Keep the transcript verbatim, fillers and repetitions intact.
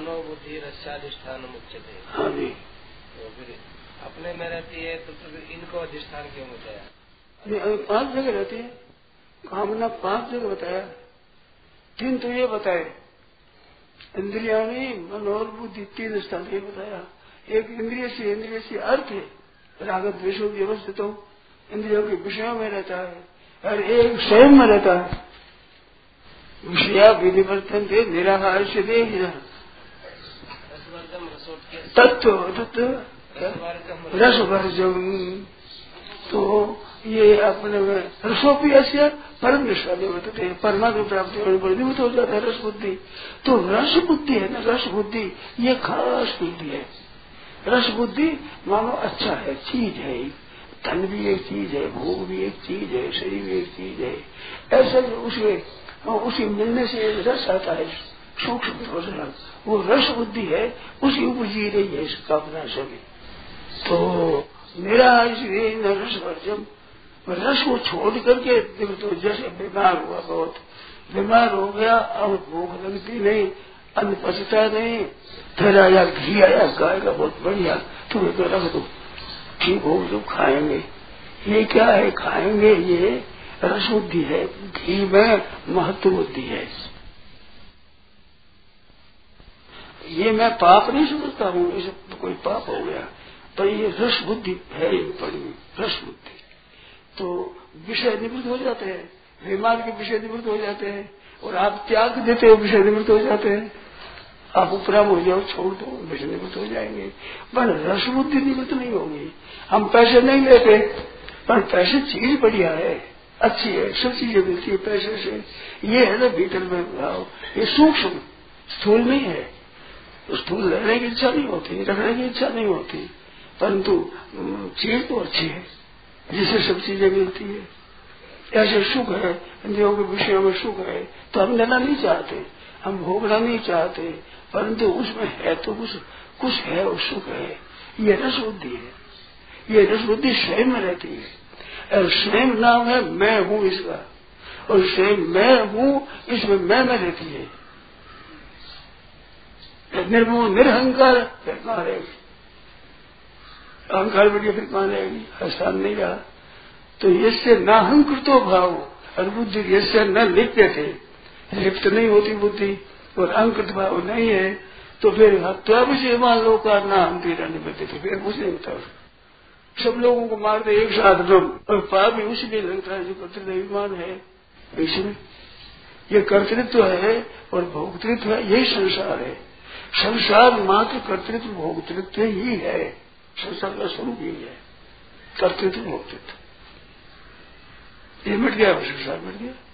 मनोबुद्धि रस्याधिष्ठान मुच्यते। हाँ जी। तो फिर अपने में रहती है तो फिर इनको अधिष्ठान क्यों बताया? पांच जगह रहती है कामना, पांच जगह बताया। तीन तो ये बताए इंद्रिया ने मन और बुद्धि, तीन स्थान ये बताया। एक इंद्रिय से इंद्रिय से अर्थ है राग द्वेषों की व्यवस्थित हो, इंद्रियों के विषयों में रहता है और एक स्वयं में रहता है। विषया विधिवर्तन थे निराहार से दे तत्व तत्व रसवर्जम। तो ये अपने में रसोपी ऐसे परम निष्ठा होते परमात्मा प्राप्ति निवृत्त हो जाता है रस बुद्धि। तो रस बुद्धि है ना, रस बुद्धि ये खास बुद्धि है। रस बुद्धि मानो अच्छा है, चीज है, धन भी एक चीज है, भोग भी एक चीज है, शरीर भी एक चीज है। ऐसा उसमें उसी मिलने से रस आता है, सूक्ष्म वो रस बुद्धि है, उसी उपजी रही है कामना सभी। तो मेरा इसलिए न रस वर्जम, रस को छोड़ करके तो जैसे बीमार हुआ, बहुत बीमार हो गया, अब भूख लगती नहीं, अन्न पचता नहीं, फिर आया घी आया गाय का बहुत बढ़िया, तुम्हें तो रख दो ठीक हो जो खाएंगे। ये क्या है खाएंगे, ये रस बुद्धि है, घी में महत्व बुद्धि है। ये मैं पाप नहीं समझता हूँ, इसे तो कोई पाप हो गया, पर ये रस बुद्धि है पड़ी रस बुद्धि। तो विषय निवृत्त हो जाते हैं, बीमार के विषय निवृत्त हो जाते हैं, और आप त्याग देते हो विषय निवृत्त हो जाते हैं। आप उपराम हो जाओ, छोड़ दो, विषय निवृत्त हो जाएंगे, पर रस बुद्धि निवृत्त नहीं होगी। हम पैसे नहीं लेते, पर पैसे चीज बढ़िया है, अच्छी है, सब चीजें मिलती है पैसे से। ये है ना भीतर में भाव, ये सूक्ष्म स्थूल नहीं है। स्थूल लेने की इच्छा नहीं होती, रखने की इच्छा नहीं होती, परंतु चीज तो अच्छी है जिससे सब चीजें मिलती है। ऐसे सुख है, इंद्रियों के विषयों में सुख है, तो हम लेना नहीं चाहते, हम भोगना नहीं चाहते, परंतु उसमें है तो कुछ कुछ है, वो सुख है। ये रस बुद्धि है, ये रस बुद्धि स्वयं में रहती है। और स्वयं नाम है मैं हूँ इसका, और स्वयं मैं हूँ इसमें मैं में रहती है। निर्मोह निरहंकार फिर कहाँ रहेगी, अहंकार बढ़िया फिर कहाँ रहेगी, स्थान नहीं रहा। तो इससे न अहंकृतो भाव और बुद्धि इससे न लिप्य थे, लिप्त नहीं होती बुद्धि और अहंकृत भाव नहीं है, तो फिर हत्या विषय मान लो का नाम पीड़ा नहीं बदते थे, फिर कुछ नहीं होता। सब लोगों को मारते एक साथ लोग, और पाप भी उसी में लगता है जो कर्तृत्व अभिमान है। इसमें ये कर्तृत्व है और भोक्तृत्व है, यही संसार है। संसार मात्र कर्तृत्व भोक्तृत्व ही है, संसार का स्वरूप ही है कर्तृत्व भोक्तृत्व। ये मिट गया, संसार मिट गया।